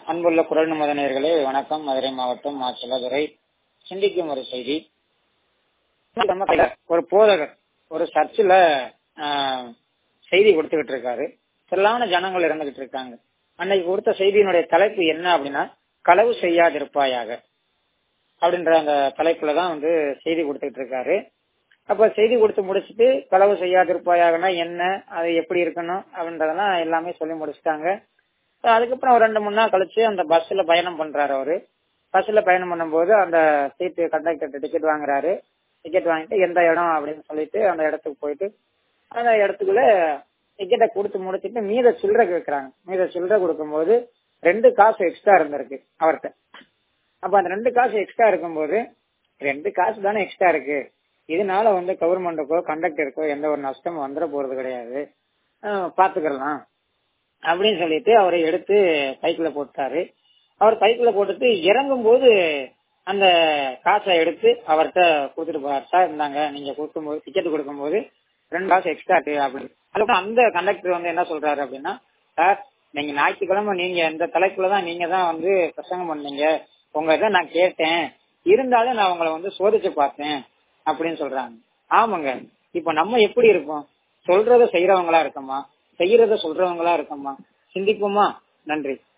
அன்புள்ள குரல் நமது நேயர்களே, வணக்கம். மதுரை மாவட்டம் மாச்சலதுறை. சிந்திக்கும் ஒரு செய்தி. ஒரு போதகர் ஒரு சர்ச்சில் செய்தி கொடுத்துக்கிட்டு இருக்காரு. திரளான ஜனங்கள் இருந்துகிட்டு இருக்காங்க. அன்னைக்கு கொடுத்த செய்தியினுடைய தலைப்பு என்ன அப்படின்னா, களவு செய்யாதிருப்பாயாக அப்படின்ற அந்த தலைப்புலதான் செய்தி கொடுத்துட்டு இருக்காரு. அப்ப செய்தி கொடுத்து முடிச்சுட்டு களவு செய்யாதிருப்பாயாகனா என்ன, அது எப்படி இருக்கணும் அப்படின்றதெல்லாம் எல்லாமே சொல்லி முடிச்சுட்டாங்க. அதுக்கப்புறம் ஒரு 2-3 நாள் கழிச்சு அந்த பஸ்ல பயணம் பண்றாரு. அவரு பஸ்ல பயணம் பண்ணும்போது அந்த சீட்டு கண்டக்டர் டிக்கெட் வாங்குறாரு. டிக்கெட் வாங்கிட்டு எந்த இடம் அப்படின்னு சொல்லிட்டு அந்த இடத்துக்கு போயிட்டு அந்த இடத்துக்குள்ள டிக்கெட்டை கொடுத்து முடிச்சுட்டு மீத சில்லறை கேட்கறாங்க. மீத சில்லறை கொடுக்கும்போது 2 காசு எக்ஸ்ட்ரா இருந்திருக்கு அவர்கிட்ட. அப்ப அந்த 2 காசு எக்ஸ்ட்ரா இருக்கும்போது 2 காசு தானே எக்ஸ்ட்ரா இருக்கு, இதனால கவர்மெண்ட்டுக்கோ கண்டக்டருக்கோ எந்த ஒரு நஷ்டமும் வந்துட போறது கிடையாது, பாத்துக்கலாம் அப்படின்னு சொல்லிட்டு அவரை எடுத்து பைக்குல போட்டாரு. அவர் பைக்குல போட்டுட்டு இறங்கும் போது அந்த காசை எடுத்து அவர்கிட்ட கொடுத்துட்டு போறாரு. சார் இருந்தாங்க, நீங்க கொடுக்கும்போது டிக்கெட் கொடுக்கும்போது 2 காசு எக்ஸ்ட்ரா இருக்கு அப்படின்னு. அதுக்கப்புறம் அந்த கண்டக்டர் என்ன சொல்றாரு அப்படின்னா, சார் நீங்க ஞாயிற்றுக்கிழமை நீங்க இந்த தலைப்புலதான் நீங்க தான் பிரசங்கம் பண்ணீங்க, உங்க இதை நான் கேட்டேன், இருந்தாலும் நான் உங்களை சோதிச்சு பார்த்தேன் அப்படின்னு சொல்றாங்க. ஆமாங்க, இப்ப நம்ம எப்படி இருக்கோம்? சொல்றத செய்யறவங்களா இருக்கோமா, செய்யறத சொல்றவங்களா இருக்கோமா? சிந்திப்போமா? நன்றி.